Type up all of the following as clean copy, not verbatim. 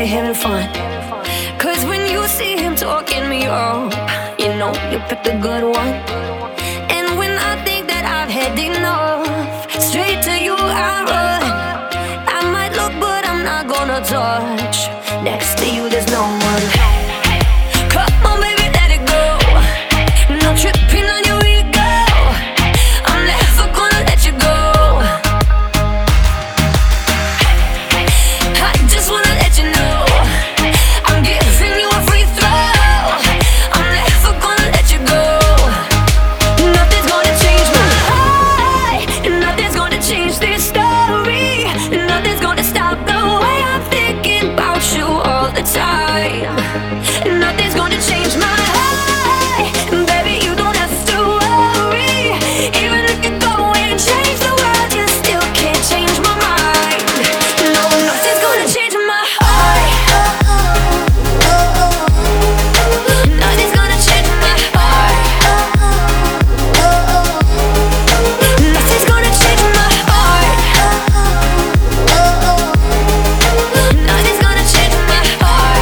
having fun. Cause when you see him talking me up, you know you picked a good one. And when I think that I've had enough, straight to you I run. I might look but I'm not gonna touch. Next to you there's no one. Come on baby, let it go. No tripping on your ego. I'm never gonna let you go. I just wanna let you know I'm giving you a free throw. I'm never gonna let you go. Nothing's gonna change my heart. Nothing's gonna change this story. Nothing's gonna stop the way I'm thinking about you all the time. Nothing's gonna change my heart. Baby, you don't have to worry. Even if you go and change the world, you still can't change my mind. No, nothing's gonna change my heart. Nothing's gonna change my heart. Nothing's gonna change my heart. Nothing's gonna change my heart.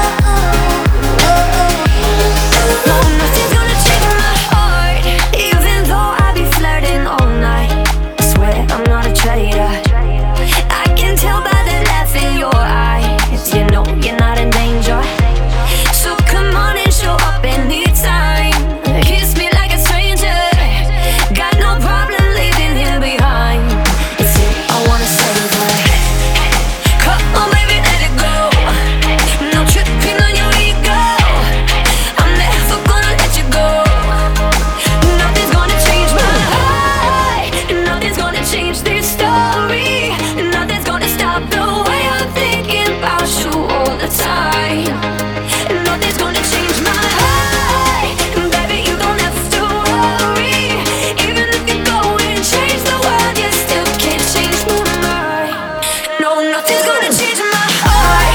No, nothing's gonna change my heart. Even though I be flirting all night, I swear I'm not a traitor. I can tell by the laugh in your eyes, you know you're not in danger. So come on and show up anytime. Kiss me like a stranger. Got no problem leaving him behind. It's you I wanna save her. Come on baby, let it go. No tripping on your ego. I'm never gonna let you go. Nothing's gonna change my heart. Nothing's gonna change this story. Nothing's gonna stop the way I'm thinking about you all the time. Nothing's gonna change my heart. Baby, you don't have to worry. Even if you go and change the world, you still can't change my mind. No, nothing's gonna change my heart.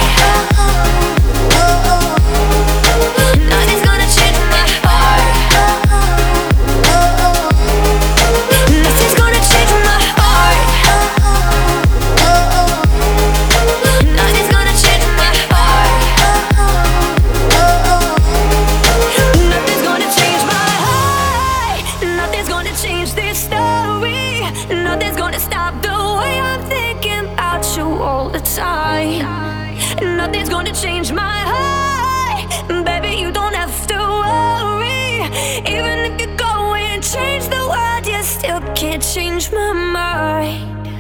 Nothing's gonna change my heart. Nothing's gonna change my heart. Nothing's gonna change my heart. Nothing's gonna change my heart. Nothing's gonna change this story. Nothing's gonna stop the way I'm thinking about you all the time. Nothing's gonna change my heart. Baby, you don't have to worry. Even if you go and change the world, you still can't change my mind.